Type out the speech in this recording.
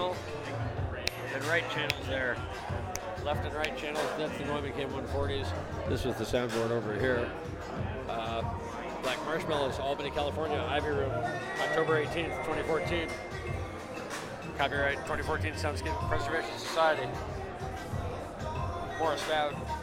channel and right channels there. Left and right channels, that's the Neumann KM140s. This was the soundboard over here. Black Marshmallows, Albany, California, Ivy Room, October 18th, 2014. Copyright 2014 Soundscape Preservation Society. Morris Dowd.